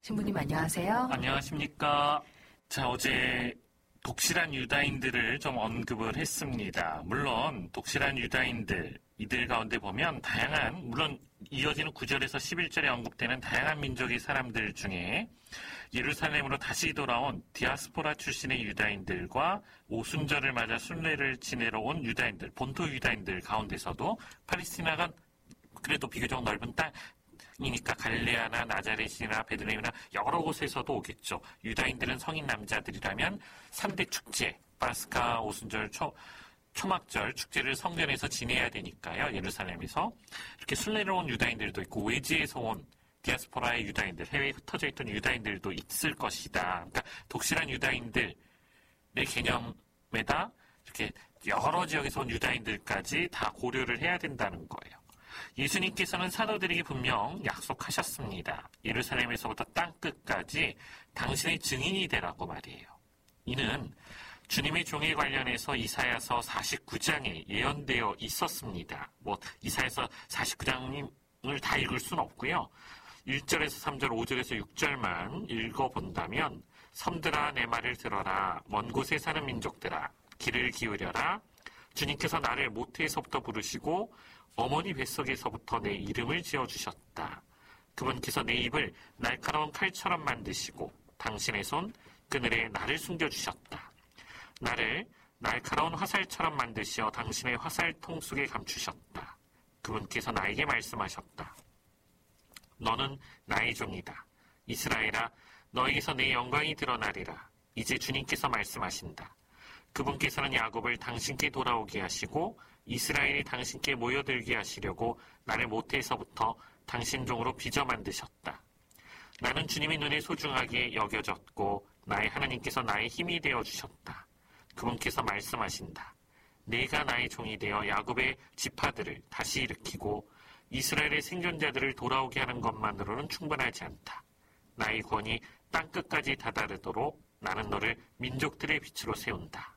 신부님 안녕하세요. 안녕하십니까. 자, 어제 독실한 유다인들을 좀 언급을 했습니다. 물론 독실한 유다인들, 이들 가운데 보면 물론 이어지는 9절에서 11절에 언급되는 다양한 민족의 사람들 중에 예루살렘으로 다시 돌아온 디아스포라 출신의 유다인들과 오순절을 맞아 순례를 지내러 온 유다인들, 본토 유다인들 가운데서도 팔레스티나가 그래도 비교적 넓은 땅이니까 갈레아나 나자렛이나 베들레헴이나 여러 곳에서도 오겠죠. 유다인들은 성인 남자들이라면 3대 축제, 파스카, 오순절, 초막절 축제를 성전에서 지내야 되니까요. 예루살렘에서 이렇게 순례를 온 유다인들도 있고 외지에서 온 디아스포라의 유다인들, 해외에 흩어져 있던 유다인들도 있을 것이다. 그러니까 독실한 유다인들의 개념에다 이렇게 여러 지역에서 온 유다인들까지 다 고려를 해야 된다는 거예요. 예수님께서는 사도들에게 분명 약속하셨습니다. 예루살렘에서부터 땅끝까지 당신의 증인이 되라고 말이에요. 이는 주님의 종에 관련해서 이사야서 49장에 예언되어 있었습니다. 이사야서 49장을 다 읽을 수는 없고요. 1절에서 3절, 5절에서 6절만 읽어본다면 섬들아 내 말을 들어라. 먼 곳에 사는 민족들아 귀를 기울여라. 주님께서 나를 모태에서부터 부르시고 어머니 뱃속에서부터 내 이름을 지어주셨다. 그분께서 내 입을 날카로운 칼처럼 만드시고 당신의 손 그늘에 나를 숨겨주셨다. 나를 날카로운 화살처럼 만드시어 당신의 화살통 속에 감추셨다. 그분께서 나에게 말씀하셨다. 너는 나의 종이다. 이스라엘아, 너에게서 내 영광이 드러나리라. 이제 주님께서 말씀하신다. 그분께서는 야곱을 당신께 돌아오게 하시고 이스라엘이 당신께 모여들게 하시려고 나를 모태에서부터 당신 종으로 빚어 만드셨다. 나는 주님의 눈에 소중하게 여겨졌고 나의 하나님께서 나의 힘이 되어주셨다. 그분께서 말씀하신다. 내가 나의 종이 되어 야곱의 지파들을 다시 일으키고 이스라엘의 생존자들을 돌아오게 하는 것만으로는 충분하지 않다. 나의 권위 땅끝까지 다다르도록 나는 너를 민족들의 빛으로 세운다.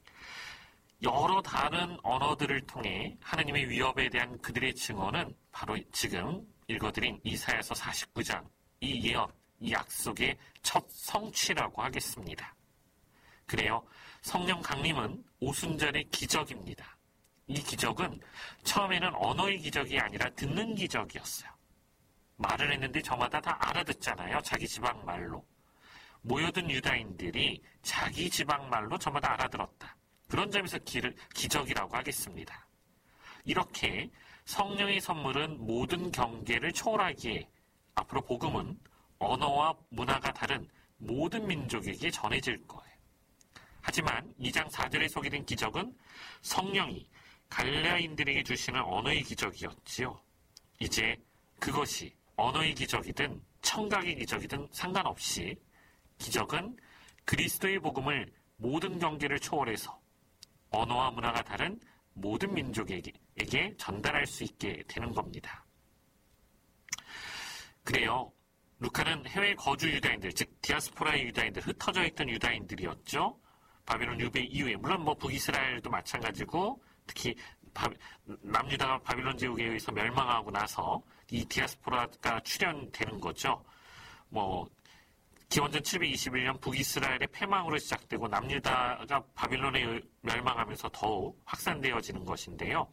여러 다른 언어들을 통해 하나님의 위협에 대한 그들의 증언은 바로 지금 읽어드린 이사야서 49장, 이 예언, 이 약속의 첫 성취라고 하겠습니다. 그래요. 성령 강림은 오순절의 기적입니다. 이 기적은 처음에는 언어의 기적이 아니라 듣는 기적이었어요. 말을 했는데 저마다 다 알아듣잖아요. 자기 지방 말로. 모여든 유다인들이 자기 지방 말로 저마다 알아들었다. 그런 점에서 기적이라고 하겠습니다. 이렇게 성령의 선물은 모든 경계를 초월하기에 앞으로 복음은 언어와 문화가 다른 모든 민족에게 전해질 거예요. 하지만 2장 4절에 소개된 기적은 성령이 갈레아인들에게 주시는 언어의 기적이었지요. 이제 그것이 언어의 기적이든 청각의 기적이든 상관없이 기적은 그리스도의 복음을 모든 경계를 초월해서 언어와 문화가 다른 모든 민족에게 전달할 수 있게 되는 겁니다. 그래요. 루카는 해외 거주 유다인들, 즉 디아스포라의 유다인들, 흩어져 있던 유다인들이었죠. 바빌론 유배 이후에, 물론 북이스라엘도 마찬가지고 특히 남유다가 바빌론 제국에 의해서 멸망하고 나서 이 디아스포라가 출현되는 거죠. 기원전 721년 북이스라엘의 패망으로 시작되고 남유다가 바빌론에 멸망하면서 더욱 확산되어지는 것인데요.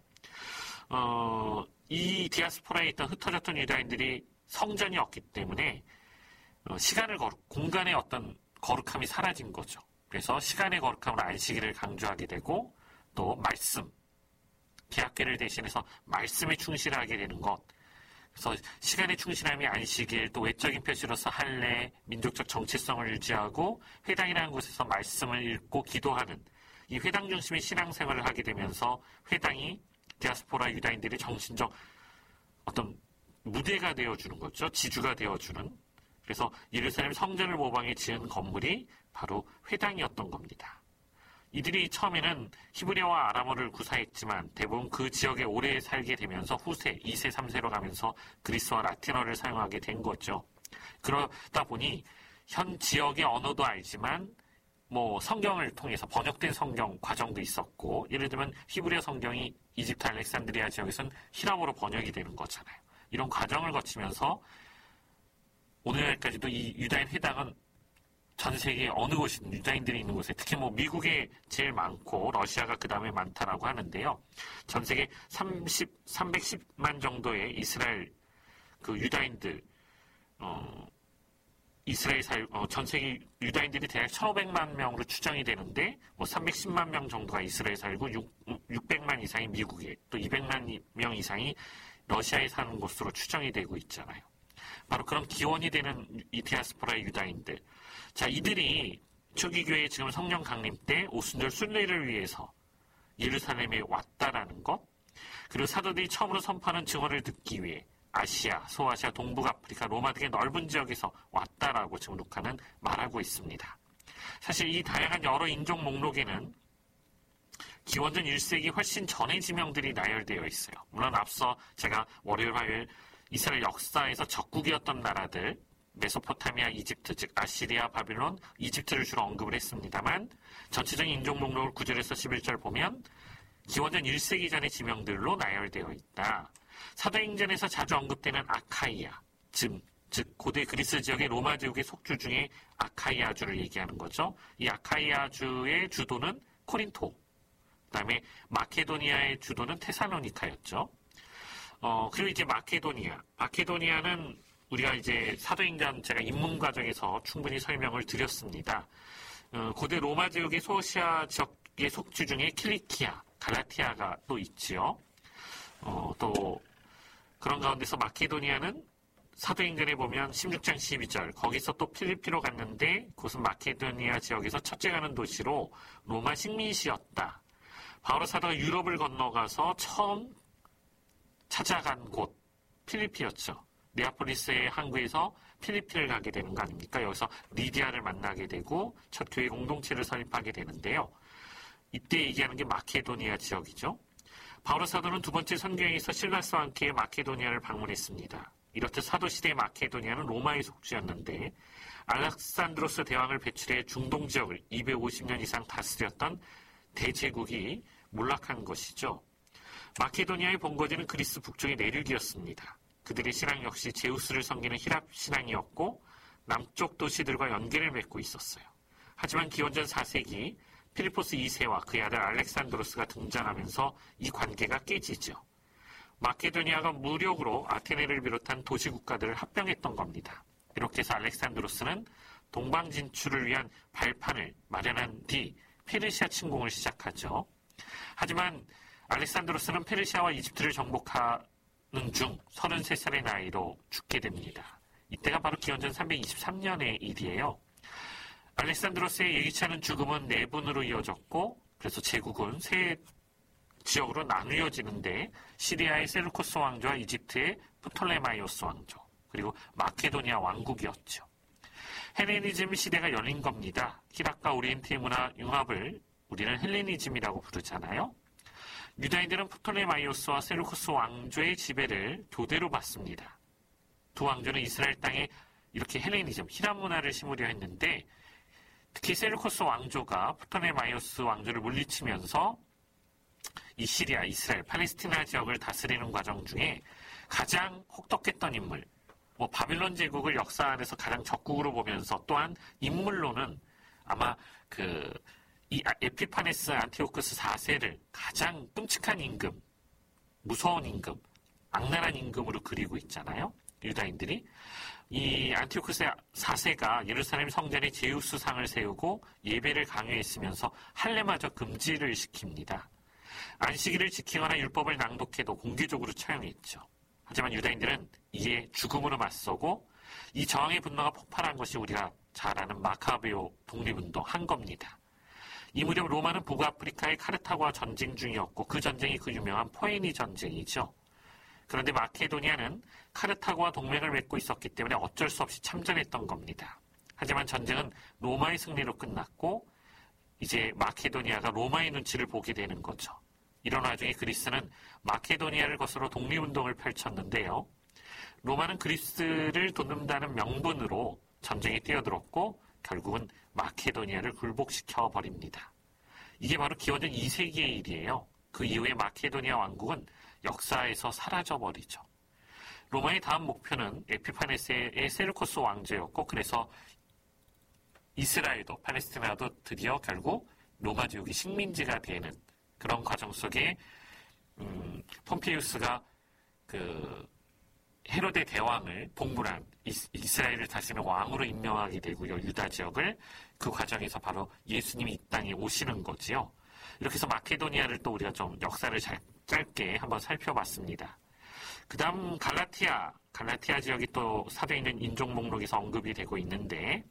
이 디아스포라에 있던 흩어졌던 유다인들이 성전이 없기 때문에 공간의 어떤 거룩함이 사라진 거죠. 그래서 시간의 거룩함을 안식일을 강조하게 되고 또 말씀, 개학계를 대신해서 말씀에 충실하게 되는 것. 그래서 시간의 충실함이 안식일, 또 외적인 표시로서 할례, 민족적 정체성을 유지하고 회당이라는 곳에서 말씀을 읽고 기도하는 이 회당 중심의 신앙생활을 하게 되면서 회당이 디아스포라 유다인들의 정신적 어떤 무대가 되어주는 거죠. 지주가 되어주는. 그래서 예루살렘 성전을 모방해 지은 건물이 바로 회당이었던 겁니다. 이들이 처음에는 히브리어와 아람어를 구사했지만 대부분 그 지역에 오래 살게 되면서 후세, 2세, 3세로 가면서 그리스와 라틴어를 사용하게 된 거죠. 그러다 보니 현 지역의 언어도 알지만 성경을 통해서 번역된 성경 과정도 있었고, 예를 들면 히브리어 성경이 이집트 알렉산드리아 지역에서는 히라보로 번역이 되는 거잖아요. 이런 과정을 거치면서 오늘날까지도 이 유다인 회당은 전 세계 어느 곳이든 유다인들이 있는 곳에, 특히 미국에 제일 많고 러시아가 그 다음에 많다라고 하는데요. 전 세계 310만 정도의 이스라엘 그 유다인들, 전 세계 유다인들이 대략 1,500만 명으로 추정이 되는데, 310만 명 정도가 이스라엘에 살고 600만 이상이 미국에, 또 200만 명 이상이 러시아에 사는 곳으로 추정이 되고 있잖아요. 바로 그런 기원이 되는 이 디아스포라의 유다인들. 자, 이들이 초기교회 지금 성령 강림 때 오순절 순례를 위해서 예루살렘에 왔다라는 것, 그리고 사도들이 처음으로 선포하는 증언을 듣기 위해 아시아, 소아시아, 동북아프리카, 로마 등의 넓은 지역에서 왔다라고 지금 루카는 말하고 있습니다. 사실 이 다양한 여러 인종 목록에는 기원전 1세기 훨씬 전의 지명들이 나열되어 있어요. 물론 앞서 제가 월요일, 화요일 이스라엘 역사에서 적국이었던 나라들, 메소포타미아, 이집트, 즉 아시리아, 바빌론, 이집트를 주로 언급을 했습니다만 전체적인 인종 목록을 9절에서 11절 보면 기원전 1세기 전의 지명들로 나열되어 있다. 사도행전에서 자주 언급되는 아카이아, 즉 고대 그리스 지역의 로마 제국의 속주 중에 아카이아주를 얘기하는 거죠. 이 아카이아주의 주도는 코린토, 그 다음에 마케도니아의 주도는 테살로니카였죠. 그리고 이제 마케도니아는 우리가 이제 사도행전 제가 입문 과정에서 충분히 설명을 드렸습니다. 고대 로마 제국의 소아시아 지역의 속주 중에 킬리키아, 갈라티아가 또 있지요. 또 그런 가운데서 마케도니아는 사도행전에 보면 16장 12절 거기서 또 필리피로 갔는데 그것은 마케도니아 지역에서 첫째 가는 도시로 로마 식민시였다. 바로 사도가 유럽을 건너가서 처음 찾아간 곳 필리피였죠. 네아폴리스의 항구에서 필리핀을 가게 되는 거 아닙니까? 여기서 리디아를 만나게 되고 첫 교회 공동체를 설립하게 되는데요. 이때 얘기하는 게 마케도니아 지역이죠. 바울의 사도는 두 번째 선교행에서 실라스와 함께 마케도니아를 방문했습니다. 이렇듯 사도시대의 마케도니아는 로마의 속주였는데 알렉산드로스 대왕을 배출해 중동 지역을 250년 이상 다스렸던 대제국이 몰락한 것이죠. 마케도니아의 본거지는 그리스 북쪽의 내륙이었습니다. 그들의 신앙 역시 제우스를 섬기는 히랍 신앙이었고 남쪽 도시들과 연계를 맺고 있었어요. 하지만 기원전 4세기 필리포스 2세와 그의 아들 알렉산드로스가 등장하면서 이 관계가 깨지죠. 마케도니아가 무력으로 아테네를 비롯한 도시국가들을 합병했던 겁니다. 이렇게 해서 알렉산드로스는 동방 진출을 위한 발판을 마련한 뒤 페르시아 침공을 시작하죠. 하지만 알렉산드로스는 페르시아와 이집트를 정복하는 중 33살의 나이로 죽게 됩니다. 이때가 바로 기원전 323년의 일이에요. 알렉산드로스의 예기치 않은 죽음은 내분으로 이어졌고 그래서 제국은 세 지역으로 나누어지는데 시리아의 셀루코스 왕조와 이집트의 프톨레마이오스 왕조 그리고 마케도니아 왕국이었죠. 헬레니즘 시대가 열린 겁니다. 히락과 오리엔트의 문화 융합을 우리는 헬레니즘이라고 부르잖아요. 유다인들은 프톨레마이오스와 셀루코스 왕조의 지배를 교대로 받습니다. 두 왕조는 이스라엘 땅에 이렇게 헬레니즘, 히랍 문화를 심으려 했는데 특히 셀루코스 왕조가 프톨레마이오스 왕조를 물리치면서 이 시리아, 이스라엘, 팔레스티나 지역을 다스리는 과정 중에 가장 혹독했던 인물, 바빌론 제국을 역사 안에서 가장 적국으로 보면서 또한 인물로는 아마 이 에피파네스 안티오쿠스 4세를 가장 끔찍한 임금, 무서운 임금, 악랄한 임금으로 그리고 있잖아요. 유다인들이. 이 안티오쿠스 4세가 예루살렘 성전에 제우스 상을 세우고 예배를 강요했으면서 할례마저 금지를 시킵니다. 안식일을 지키거나 율법을 낭독해도 공개적으로 처형했죠. 하지만 유다인들은 이에 죽음으로 맞서고 이 저항의 분노가 폭발한 것이 우리가 잘 아는 마카베오 독립운동 한 겁니다. 이 무렵 로마는 북아프리카의 카르타고와 전쟁 중이었고 그 전쟁이 그 유명한 포에니 전쟁이죠. 그런데 마케도니아는 카르타고와 동맹을 맺고 있었기 때문에 어쩔 수 없이 참전했던 겁니다. 하지만 전쟁은 로마의 승리로 끝났고 이제 마케도니아가 로마의 눈치를 보게 되는 거죠. 이런 와중에 그리스는 마케도니아를 거스러 독립운동을 펼쳤는데요. 로마는 그리스를 돕는다는 명분으로 전쟁에 뛰어들었고 결국은 마케도니아를 굴복시켜 버립니다. 이게 바로 기원전 2세기의 일이에요. 그 이후에 마케도니아 왕국은 역사에서 사라져 버리죠. 로마의 다음 목표는 에피파네스의 셀루코스 왕조였고 그래서 이스라엘도 팔레스티나도 드디어 결국 로마 제국이 식민지가 되는 그런 과정 속에 폼페이우스가 그 헤로데 대왕을 봉불한 이스라엘을 다스리는 왕으로 임명하게 되고요. 유다 지역을 그 과정에서 바로 예수님이 이 땅에 오시는 거지요. 이렇게 해서 마케도니아를 또 우리가 좀 역사를 짧게 한번 살펴봤습니다. 그 다음 갈라티아 지역이 또 사도행전 인종 목록에서 언급이 되고 있는데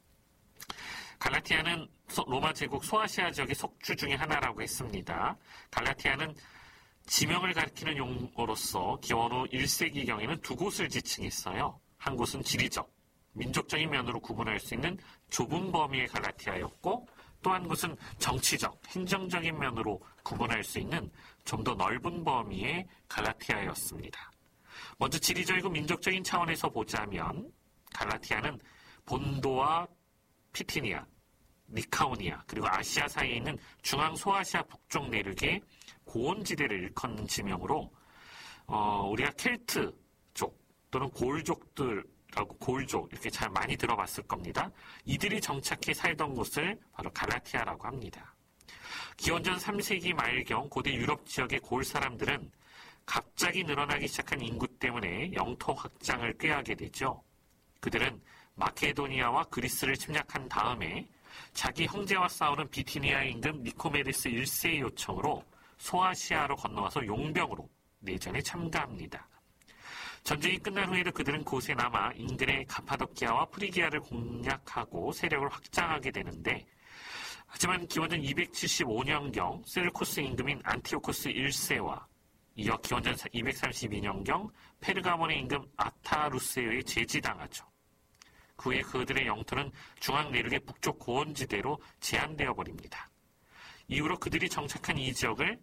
갈라티아는 로마 제국 소아시아 지역의 속주 중에 하나라고 했습니다. 갈라티아는 지명을 가리키는 용어로서 기원 후 1세기경에는 두 곳을 지칭했어요. 한 곳은 지리적, 민족적인 면으로 구분할 수 있는 좁은 범위의 갈라티아였고 또 한 곳은 정치적, 행정적인 면으로 구분할 수 있는 좀 더 넓은 범위의 갈라티아였습니다. 먼저 지리적이고 민족적인 차원에서 보자면 갈라티아는 본도와 피티니아, 니카오니아 그리고 아시아 사이에 있는 중앙 소아시아 북쪽 내륙의 고원지대를 일컫는 지명으로 우리가 켈트족 또는 골족들하고 골족 이렇게 잘 많이 들어봤을 겁니다. 이들이 정착해 살던 곳을 바로 갈라티아라고 합니다. 기원전 3세기 말경 고대 유럽 지역의 골 사람들은 갑자기 늘어나기 시작한 인구 때문에 영토 확장을 꾀하게 되죠. 그들은 마케도니아와 그리스를 침략한 다음에 자기 형제와 싸우는 비티니아 임금 니코메데스 1세의 요청으로 소아시아로 건너와서 용병으로 내전에 참가합니다. 전쟁이 끝난 후에도 그들은 곳에 남아 인근의 가파도키아와 프리기아를 공략하고 세력을 확장하게 되는데 하지만 기원전 275년경 셀루코스 임금인 안티오코스 1세와 이어 기원전 232년경 페르가몬의 임금 아타루스에 의해 제지당하죠. 그 후에 그들의 영토는 중앙 내륙의 북쪽 고원지대로 제한되어 버립니다. 이후로 그들이 정착한 이 지역을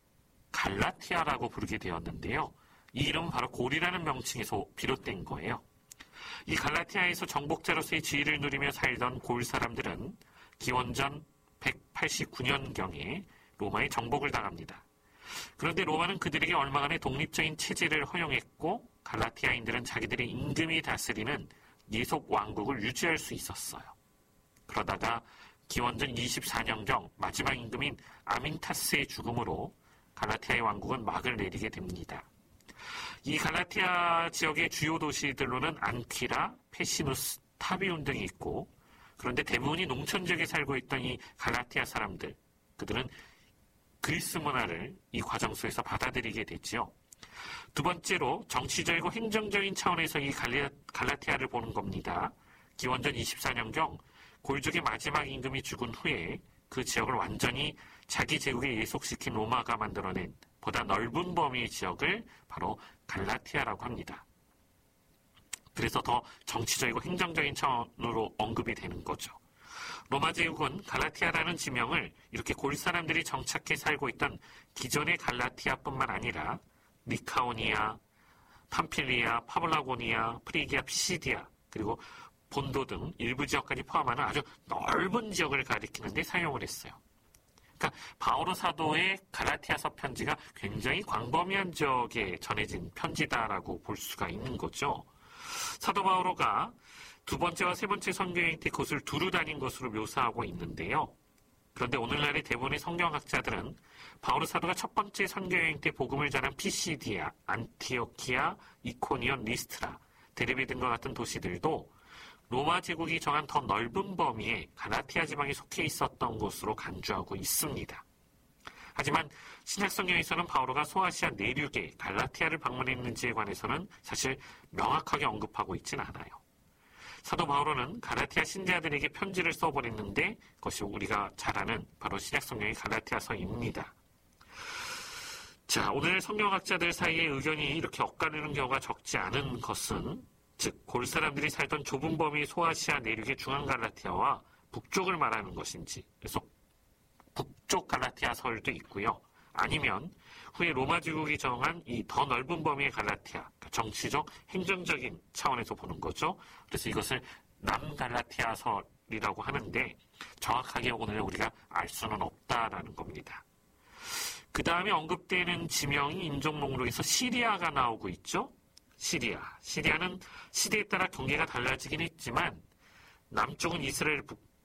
갈라티아라고 부르게 되었는데요. 이 이름은 바로 골이라는 명칭에서 비롯된 거예요. 이 갈라티아에서 정복자로서의 지위를 누리며 살던 골 사람들은 기원전 189년경에 로마의 정복을 당합니다. 그런데 로마는 그들에게 얼마간의 독립적인 체제를 허용했고 갈라티아인들은 자기들의 임금이 다스리는 예속 왕국을 유지할 수 있었어요. 그러다가 기원전 24년경 마지막 임금인 아민타스의 죽음으로 갈라티아의 왕국은 막을 내리게 됩니다. 이 갈라티아 지역의 주요 도시들로는 안퀴라, 페시누스, 타비운 등이 있고 그런데 대부분이 농촌 지역에 살고 있던 이 갈라티아 사람들 그들은 그리스 문화를 이 과정 속에서 받아들이게 됐지요. 두 번째로 정치적이고 행정적인 차원에서 이 갈라티아를 보는 겁니다. 기원전 24년경 골족의 마지막 임금이 죽은 후에 그 지역을 완전히 자기 제국에 예속시킨 로마가 만들어낸 보다 넓은 범위의 지역을 바로 갈라티아라고 합니다. 그래서 더 정치적이고 행정적인 차원으로 언급이 되는 거죠. 로마 제국은 갈라티아라는 지명을 이렇게 골 사람들이 정착해 살고 있던 기존의 갈라티아뿐만 아니라 니카오니아, 팜필리아, 파블라고니아, 프리기아, 피시디아 그리고 본도 등 일부 지역까지 포함하는 아주 넓은 지역을 가리키는 데 사용을 했어요. 그러니까 바오로 사도의 갈라티아서 편지가 굉장히 광범위한 지역에 전해진 편지다라고 볼 수가 있는 거죠. 사도 바오로가 두 번째와 세 번째 선교여행 때 그것을 두루 다닌 것으로 묘사하고 있는데요. 그런데 오늘날의 대부분의 성경학자들은 바오로 사도가 첫 번째 선교여행 때 복음을 전한 피시디아, 안티오키아, 이코니온, 리스트라, 데르베 등과 같은 도시들도 로마 제국이 정한 더 넓은 범위에 갈라티아 지방에 속해 있었던 것으로 간주하고 있습니다. 하지만 신약성경에서는 바오로가 소아시아 내륙에 갈라티아를 방문했는지에 관해서는 사실 명확하게 언급하고 있진 않아요. 사도 바오로는 갈라티아 신자들에게 편지를 써보냈는데 그것이 우리가 잘 아는 바로 신약성경의 갈라티아서입니다. 자, 오늘 성경학자들 사이에 의견이 이렇게 엇갈리는 경우가 적지 않은 것은 즉 골 사람들이 살던 좁은 범위의 소아시아 내륙의 중앙 갈라티아와 북쪽을 말하는 것인지 그래서 북쪽 갈라티아 서울도 있고요. 아니면 후에 로마 제국이 정한 이 더 넓은 범위의 갈라티아, 그러니까 정치적, 행정적인 차원에서 보는 거죠. 그래서 이것을 남갈라티아설이라고 하는데 정확하게 오늘 우리가 알 수는 없다라는 겁니다. 그 다음에 언급되는 지명이 인종 목록에서 시리아가 나오고 있죠. 시리아는 시대에 따라 경계가 달라지긴 했지만 남쪽은 이스라엘,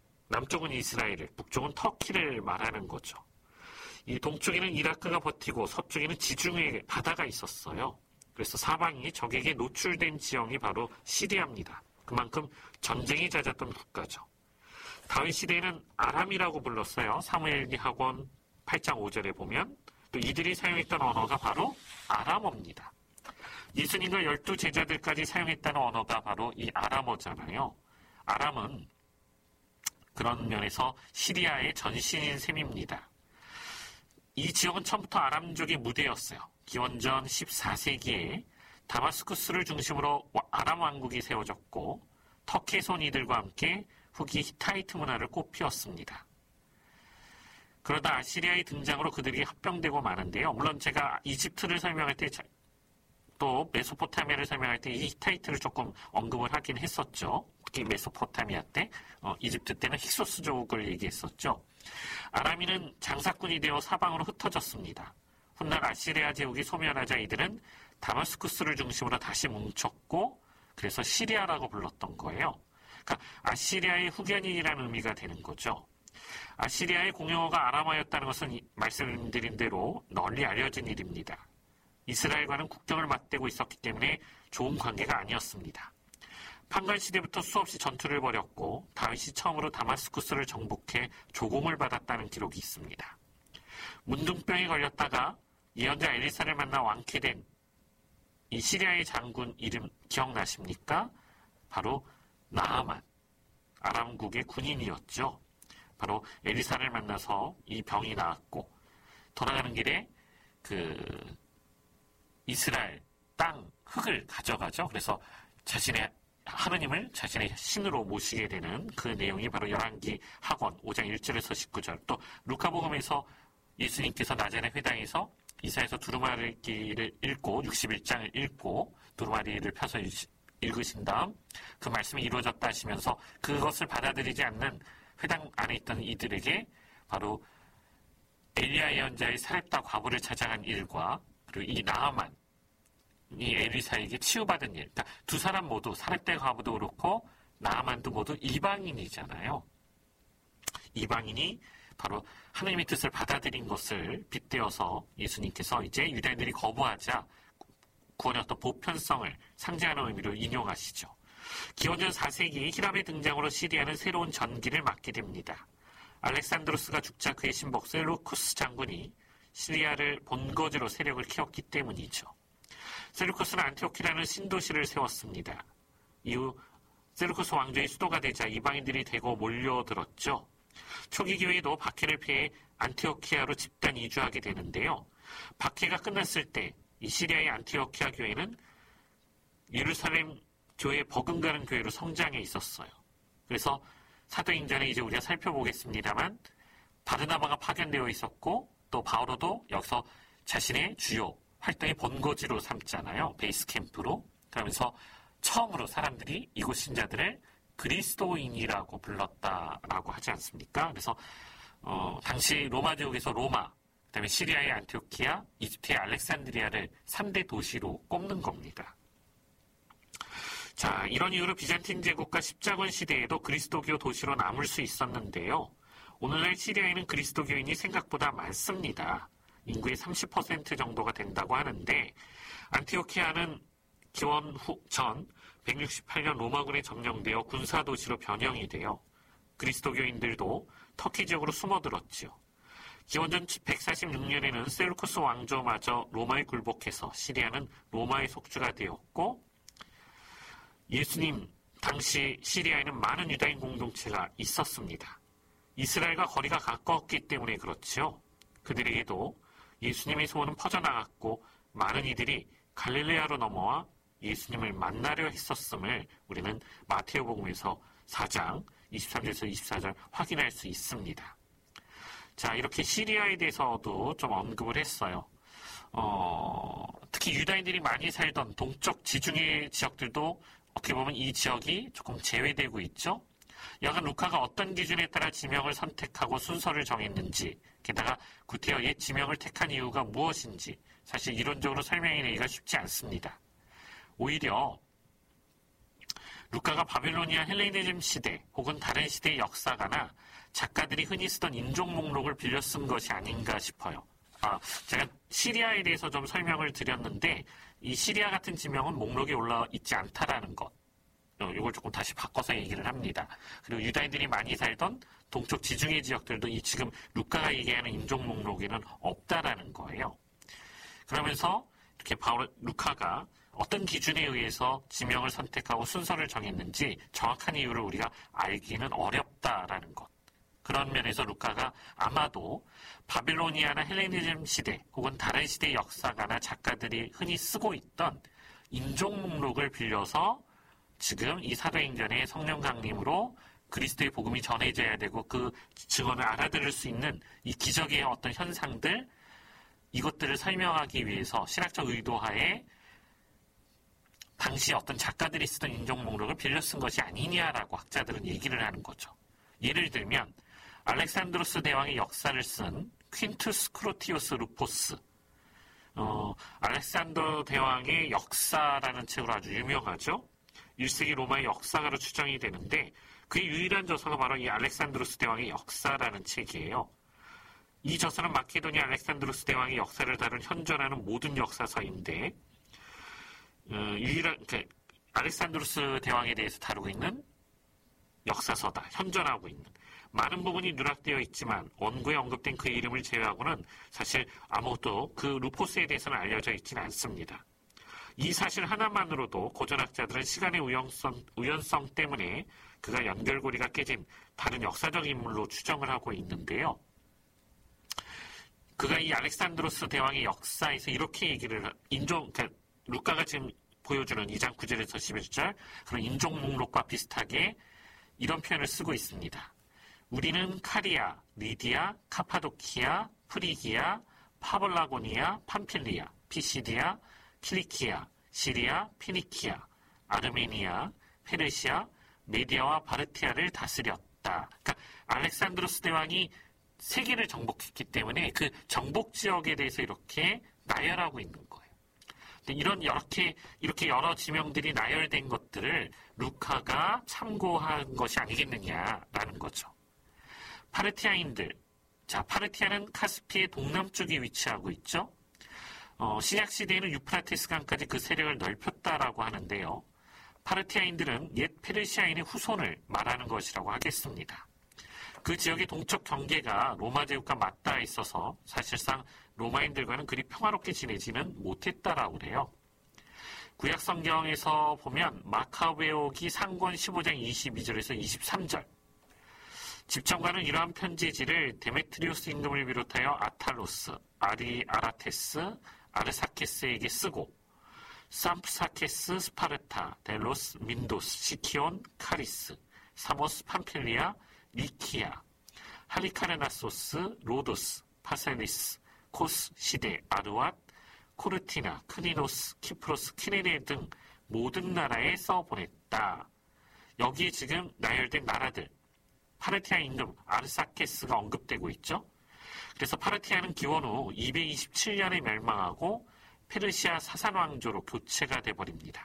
북쪽은 터키를 말하는 거죠. 이 동쪽에는 이라크가 버티고 서쪽에는 지중해 바다가 있었어요. 그래서 사방이 적에게 노출된 지형이 바로 시리아입니다. 그만큼 전쟁이 잦았던 국가죠. 다윗 시대에는 아람이라고 불렀어요. 사무엘기 하권 8장 5절에 보면 또 이들이 사용했던 언어가 바로 아람어입니다. 예수님과 12 제자들까지 사용했다는 언어가 바로 이 아람어잖아요. 아람은 그런 면에서 시리아의 전신인 셈입니다. 이 지역은 처음부터 아람족의 무대였어요. 기원전 14세기에 다마스쿠스를 중심으로 아람 왕국이 세워졌고 터키에서 온 이들과 함께 후기 히타이트 문화를 꽃피웠습니다. 그러다 아시리아의 등장으로 그들이 합병되고 마는데요. 물론 제가 이집트를 설명할 때 또 메소포타미아를 설명할 때 이 히타이트를 조금 언급을 하긴 했었죠. 특히 메소포타미아 때, 이집트 때는 힉소스족을 얘기했었죠. 아람인은 장사꾼이 되어 사방으로 흩어졌습니다. 훗날 아시리아 제국이 소멸하자 이들은 다마스쿠스를 중심으로 다시 뭉쳤고 그래서 시리아라고 불렀던 거예요. 그러니까 아시리아의 후견인이라는 의미가 되는 거죠. 아시리아의 공용어가 아람어였다는 것은 말씀드린 대로 널리 알려진 일입니다. 이스라엘과는 국경을 맞대고 있었기 때문에 좋은 관계가 아니었습니다. 판관 시대부터 수없이 전투를 벌였고 다윗이 처음으로 다마스쿠스를 정복해 조공을 받았다는 기록이 있습니다. 문둥병에 걸렸다가 예언자 엘리사를 만나 완쾌된 이 시리아의 장군 이름 기억나십니까? 바로 나아만, 아람국의 군인이었죠. 바로 엘리사를 만나서 이 병이 나았고 돌아가는 길에 이스라엘 땅 흙을 가져가죠. 그래서 하느님을 자신의 신으로 모시게 되는 그 내용이 바로 열왕기 하권 5장 1절에서 19절, 또 루카복음에서 예수님께서 나자렛 회당에서 이사야서 두루마리를 읽고 61장을 읽고 두루마리를 펴서 읽으신 다음 그 말씀이 이루어졌다 하시면서 그것을 받아들이지 않는 회당 안에 있던 이들에게 바로 엘리야 예언자의 사렙다 과부를 찾아간 일과 그리고 이 나아만, 이 엘리사에게 치유받은 일, 그러니까 두 사람 모두 사렙다 과부도 그렇고 나아만도 모두 이방인이잖아요. 이방인이 바로 하나님의 뜻을 받아들인 것을 빗대어서 예수님께서 이제 유대인들이 거부하자 구원의 어떤 보편성을 상징하는 의미로 인용하시죠. 기원전 4세기 히랍의 등장으로 시리아는 새로운 전기를 맞게 됩니다. 알렉산드로스가 죽자 그의 신복 셀루쿠스 장군이 시리아를 본거지로 세력을 키웠기 때문이죠. 셀루쿠스는 안티오키라는 신도시를 세웠습니다. 이후 셀루쿠스 왕조의 수도가 되자 이방인들이 대거 몰려들었죠. 초기 기회에도 박해를 피해 안티오키아로 집단 이주하게 되는데요. 박해가 끝났을 때 이 시리아의 안티오키아 교회는 예루살렘 교회 버금가는 교회로 성장해 있었어요. 그래서 사도행전에 이제 우리가 살펴보겠습니다만 바르나바가 파견되어 있었고 또 바오로도 여기서 자신의 주요 활동의 본거지로 삼잖아요. 베이스 캠프로. 그러면서 처음으로 사람들이 이곳 신자들을 그리스도인이라고 불렀다라고 하지 않습니까? 그래서 당시 로마 제국에서 로마, 그다음에 시리아의 안티오키아, 이집트의 알렉산드리아를 3대 도시로 꼽는 겁니다. 자, 이런 이유로 비잔틴 제국과 십자군 시대에도 그리스도교 도시로 남을 수 있었는데요. 오늘날 시리아에는 그리스도교인이 생각보다 많습니다. 인구의 30% 정도가 된다고 하는데 안티오키아는 기원 전 168년 로마군에 점령되어 군사도시로 변형이 되어 그리스도교인들도 터키 지역으로 숨어들었지요. 기원전 146년에는 셀루쿠스 왕조마저 로마에 굴복해서 시리아는 로마의 속주가 되었고 예수님 당시 시리아에는 많은 유다인 공동체가 있었습니다. 이스라엘과 거리가 가까웠기 때문에 그렇지요. 그들에게도 예수님의 소원은 퍼져나갔고 많은 이들이 갈릴레아로 넘어와 예수님을 만나려 했었음을 우리는 마테오복음에서 4장 23절에서 24절 확인할 수 있습니다. 자, 이렇게 시리아에 대해서도 좀 언급을 했어요. 특히 유다인들이 많이 살던 동쪽 지중해 지역들도 어떻게 보면 이 지역이 조금 제외되고 있죠. 여간 루카가 어떤 기준에 따라 지명을 선택하고 순서를 정했는지, 게다가 구테여 옛 지명을 택한 이유가 무엇인지 사실 이론적으로 설명해내기가 쉽지 않습니다. 오히려 루카가 바빌로니아 헬레니즘 시대 혹은 다른 시대의 역사가나 작가들이 흔히 쓰던 인종 목록을 빌려 쓴 것이 아닌가 싶어요. 제가 시리아에 대해서 좀 설명을 드렸는데 이 시리아 같은 지명은 목록에 올라 있지 않다라는 것. 이걸 조금 다시 바꿔서 얘기를 합니다. 그리고 유다인들이 많이 살던 동쪽 지중해 지역들도 이 지금 루카가 얘기하는 인종 목록에는 없다라는 거예요. 그러면서 이렇게 루카가 어떤 기준에 의해서 지명을 선택하고 순서를 정했는지 정확한 이유를 우리가 알기는 어렵다라는 것. 그런 면에서 루카가 아마도 바빌로니아나 헬레니즘 시대 혹은 다른 시대의 역사가나 작가들이 흔히 쓰고 있던 인종 목록을 빌려서 지금 이 사도행전의 성령 강림으로 그리스도의 복음이 전해져야 되고 그 증언을 알아들을 수 있는 이 기적의 어떤 현상들, 이것들을 설명하기 위해서 신학적 의도하에 당시 어떤 작가들이 쓰던 인종 목록을 빌려 쓴 것이 아니냐라고 학자들은 얘기를 하는 거죠. 예를 들면 알렉산드로스 대왕의 역사를 쓴 퀸투스 크로티오스 루포스, 알렉산더 대왕의 역사라는 책으로 아주 유명하죠. 1세기 로마의 역사가로 추정이 되는데 그의 유일한 저서가 바로 이 알렉산드로스 대왕의 역사라는 책이에요. 이 저서는 마케도니아 알렉산드로스 대왕의 역사를 다룬 현존하는 모든 역사서인데 알렉산드로스 대왕에 대해서 다루고 있는 역사서다. 현존하고 있는. 많은 부분이 누락되어 있지만 원고에 언급된 그의 이름을 제외하고는 사실 아무것도 그 루포스에 대해서는 알려져 있지는 않습니다. 이 사실 하나만으로도 고전학자들은 시간의 우연성 때문에 그가 연결고리가 깨진 다른 역사적 인물로 추정을 하고 있는데요. 그가 이 알렉산드로스 대왕의 역사에서 이렇게 얘기를 루카가 지금 보여주는 2장 9절에서 11절 그런 인종 목록과 비슷하게 이런 표현을 쓰고 있습니다. 우리는 카리아, 리디아, 카파도키아, 프리기아, 파벌라고니아, 팜필리아, 피시디아, 킬리키아, 시리아, 피니키아, 아르메니아, 페르시아, 메디아와 바르티아를 다스렸다. 그러니까 알렉산드로스 대왕이 세계를 정복했기 때문에 그 정복 지역에 대해서 이렇게 나열하고 있는 거예요. 이렇게 여러 지명들이 나열된 것들을 루카가 참고한 것이 아니겠느냐라는 거죠. 파르티아인들. 자, 파르티아는 카스피의 동남쪽에 위치하고 있죠. 신약시대에는 유프라테스 강까지 그 세력을 넓혔다라고 하는데요. 파르티아인들은 옛 페르시아인의 후손을 말하는 것이라고 하겠습니다. 그 지역의 동쪽 경계가 로마 제국과 맞닿아 있어서 사실상 로마인들과는 그리 평화롭게 지내지는 못했다라고 그래요. 구약 성경에서 보면 마카베오기 상권 15장 22절에서 23절 집정관은 이러한 편지지를 데메트리우스 임금을 비롯하여 아탈로스, 아라테스, 아르사케스에게 쓰고 삼프사케스, 스파르타, 델로스, 민도스, 시키온, 카리스, 사모스, 팜필리아, 리키아, 할리카르나소스, 로도스, 파셀리스, 코스, 시데, 아르왓, 코르티나, 크니노스, 키프로스, 키네네 등 모든 나라에 써보냈다. 여기에 지금 나열된 나라들, 파르티아 임금 아르사케스가 언급되고 있죠. 그래서 파르티아는 기원 후 227년에 멸망하고 페르시아 사산왕조로 교체가 돼버립니다.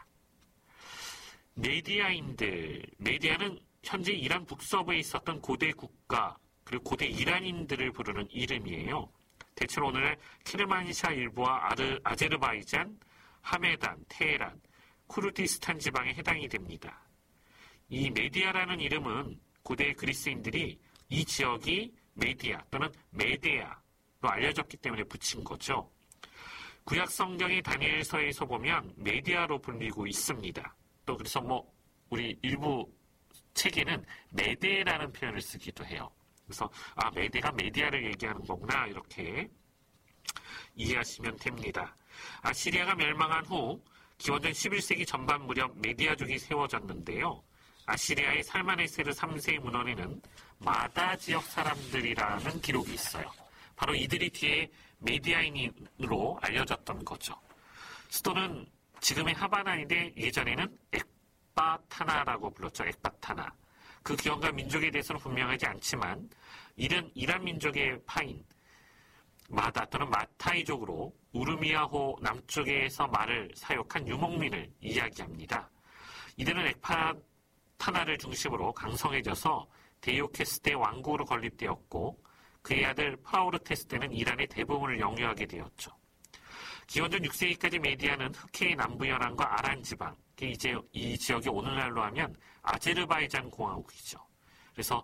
메디아는 현재 이란 북서부에 있었던 고대 국가 그리고 고대 이란인들을 부르는 이름이에요. 대체로 오늘날 키르만시아 일부와 아제르바이잔, 하메단, 테헤란, 쿠르디스탄 지방에 해당이 됩니다. 이 메디아라는 이름은 고대 그리스인들이 이 지역이 메디아 또는 메데아로 알려졌기 때문에 붙인 거죠. 구약 성경의 다니엘서에서 보면 메디아로 불리고 있습니다. 또 그래서 우리 일부 책에는 메데라는 표현을 쓰기도 해요. 그래서 메데가 메디아를 얘기하는 거구나 이렇게 이해하시면 됩니다. 아시리아가 멸망한 후 기원전 11세기 전반 무렵 메디아족이 세워졌는데요. 아시리아의 살마네세르 3세의 문헌에는 마다 지역 사람들이라는 기록이 있어요. 바로 이들이 뒤에 메디아인으로 알려졌던 거죠. 수도는 지금의 하바나인데 예전에는 엑바타나라고 불렀죠. 엑바타나. 그 기원과 민족에 대해서는 분명하지 않지만 이란 민족의 파인 마다 또는 마타이족으로 우르미야호 남쪽에서 말을 사육한 유목민을 이야기합니다. 이들은 엑파타나를 중심으로 강성해져서 데이오케스 때 왕국으로 건립되었고 그의 아들 파우르테스 때는 이란의 대부분을 영유하게 되었죠. 기원전 6세기까지 메디아는 흑해의 남부 연안과 아란 지방, 이제 이 지역이 오늘날로 하면 아제르바이잔 공화국이죠. 그래서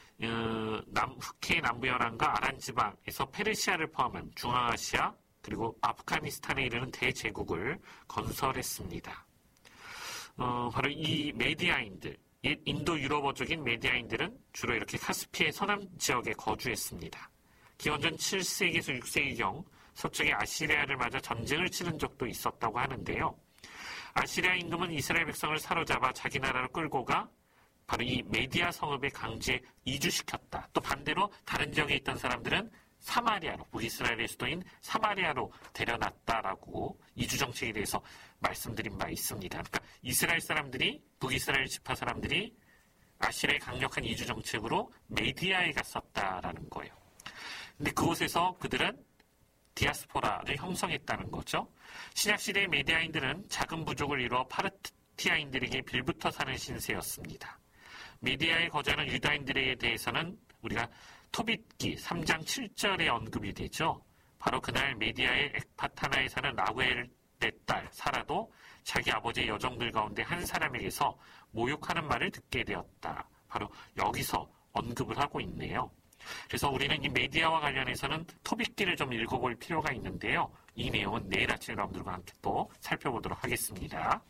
흑해의 남부 연안과 아란 지방에서 페르시아를 포함한 중앙아시아 그리고 아프가니스탄에 이르는 대제국을 건설했습니다. 바로 이 메디아인들, 인도 유럽어족인 메디아인들은 주로 이렇게 카스피의 서남 지역에 거주했습니다. 기원전 7세기에서 6세기경 서쪽의 아시리아를 맞아 전쟁을 치른 적도 있었다고 하는데요. 아시리아 임금은 이스라엘 백성을 사로잡아 자기 나라로 끌고 가 바로 이 메디아 성읍에 강제 이주시켰다. 또 반대로 다른 지역에 있던 사람들은 사마리아로, 북이스라엘의 수도인 사마리아로 데려놨다라고 이주 정책에 대해서 말씀드린 바 있습니다. 그러니까 이스라엘 사람들이, 북이스라엘 지파 사람들이 아시리아의 강력한 이주 정책으로 메디아에 갔었다라는 거예요. 근데 그곳에서 그들은 디아스포라를 형성했다는 거죠. 신약시대의 메디아인들은 작은 부족을 이루어 파르티아인들에게 빌붙어 사는 신세였습니다. 메디아에 거주하는 유다인들에 대해서는 우리가 토빗기 3장 7절에 언급이 되죠. 바로 그날 메디아의 엑파타나에 사는 라구엘의 딸 사라도 자기 아버지의 여종들 가운데 한 사람에게서 모욕하는 말을 듣게 되었다. 바로 여기서 언급을 하고 있네요. 그래서 우리는 이 메디아와 관련해서는 토빗기를 좀 읽어볼 필요가 있는데요. 이 내용은 내일 아침에 여러분들과 함께 또 살펴보도록 하겠습니다.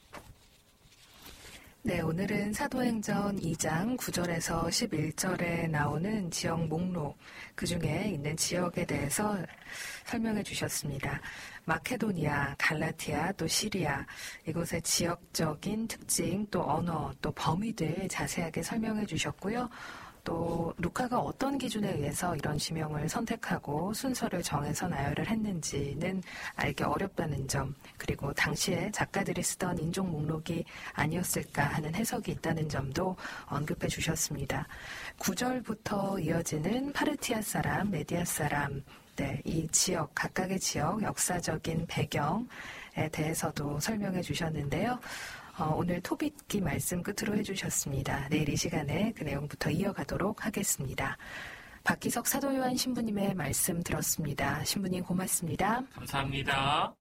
네, 오늘은 사도행전 2장 9절에서 11절에 나오는 지역 목록, 그 중에 있는 지역에 대해서 설명해 주셨습니다. 마케도니아, 갈라티아, 또 시리아, 이곳의 지역적인 특징, 또 언어, 또 범위들 자세하게 설명해 주셨고요. 또 루카가 어떤 기준에 의해서 이런 지명을 선택하고 순서를 정해서 나열을 했는지는 알기 어렵다는 점, 그리고 당시에 작가들이 쓰던 인종 목록이 아니었을까 하는 해석이 있다는 점도 언급해 주셨습니다. 9절부터 이어지는 파르티아 사람, 메디아 사람, 이 지역, 각각의 지역, 역사적인 배경에 대해서도 설명해 주셨는데요. 오늘 토빗기 말씀 끝으로 해주셨습니다. 내일 이 시간에 그 내용부터 이어가도록 하겠습니다. 박기석 사도요한 신부님의 말씀 들었습니다. 신부님 고맙습니다. 감사합니다.